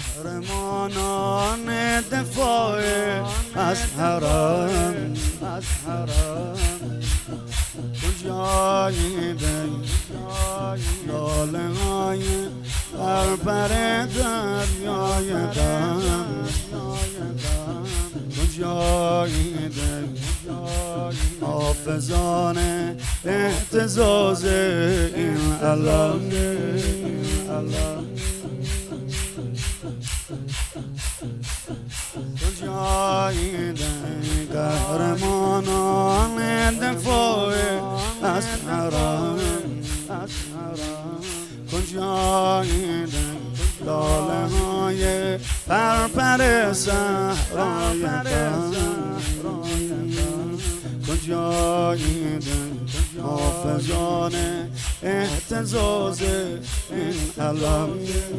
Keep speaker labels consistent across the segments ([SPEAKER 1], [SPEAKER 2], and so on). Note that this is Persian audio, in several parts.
[SPEAKER 1] قهرمانان دفاع از حرم کجایی لاله های بربر دریای غم کجایی حافظان اهتزاز این علم کجایی قهرمانان دفاع از حرم کجایی لاله های پرپر صحرای غم کجایی حافظان اهتزاز این علم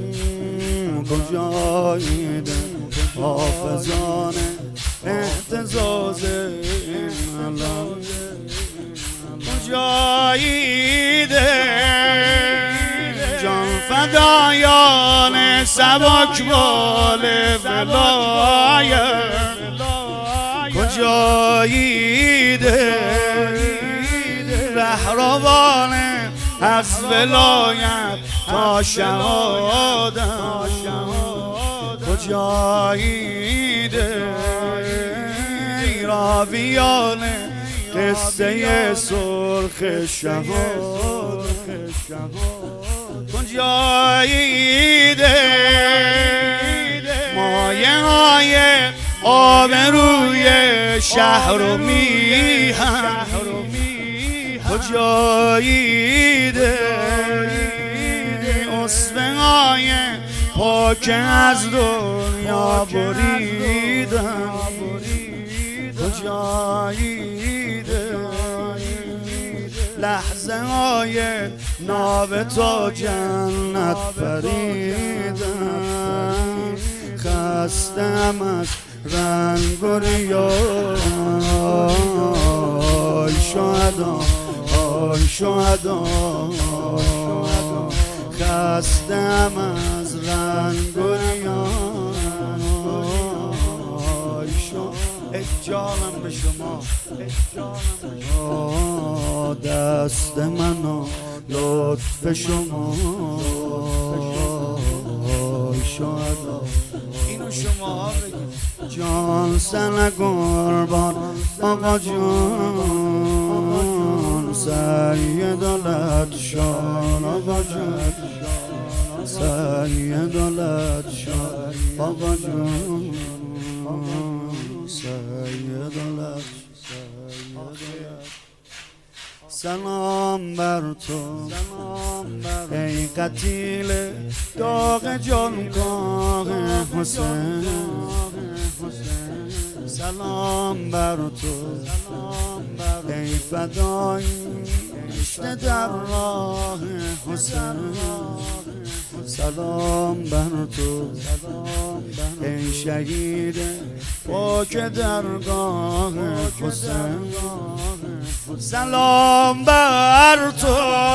[SPEAKER 1] کجایی حافظان اهتزاز این علم کجایی جان فدایان سبکبال ولایت کجایی رهروان از ولایت تا شهادت کجایی راویان قصه سرخ شهادت کجایی مایه های آبروی شهر و میهن کجایی اصفه های پاک از دنیا بریدن کجایی لحظه های ناو تا جنت پریدن خستم از رنگ و ریای شهدا آی شهدا خستم از رنگ و ریای جانم به شما دست منو لطف شما شهدا اینو شما بگید جان سن قربان آقا جان سید لطشان آقا جان سید لطشان آقا جان سید سلام بر تو ای قتیل داغ جانکاه حسین سلام بر تو ای فدای کشته در راه حسین سلام بر تو ای شهید پاک درگاه حسین سلام بر تو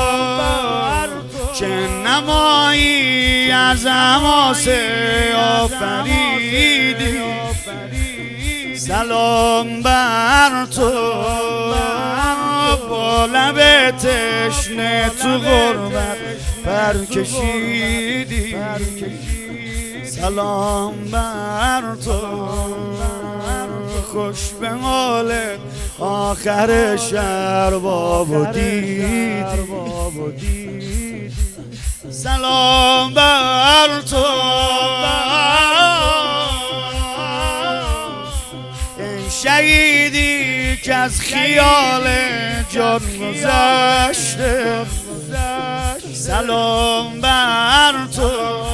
[SPEAKER 1] چه نمایی از حماسه آفریدی سلام بر تو با لب تشنه تو غربت پرکشیدی سلام بر تو خوش به حالت آخر شرباب دیدی سلام بر تو این شهیدی که از خیال جان گذشته سلام بر تو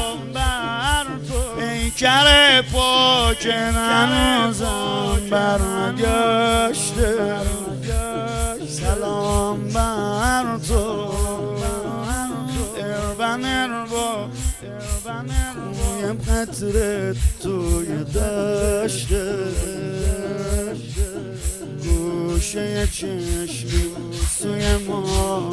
[SPEAKER 1] ای کر پاک هنوزم برنگشته سلام بر تو اربن اربا کویم قطرت توی دشته گوشه چشمی سوی ما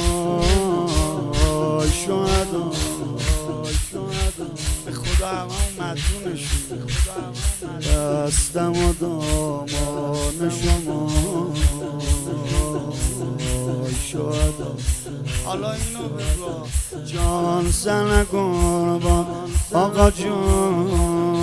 [SPEAKER 1] شهدا به خدا مدونشون دستم و دامان شما شهدا. حالا اینو بگو جان سن قربان آقا جان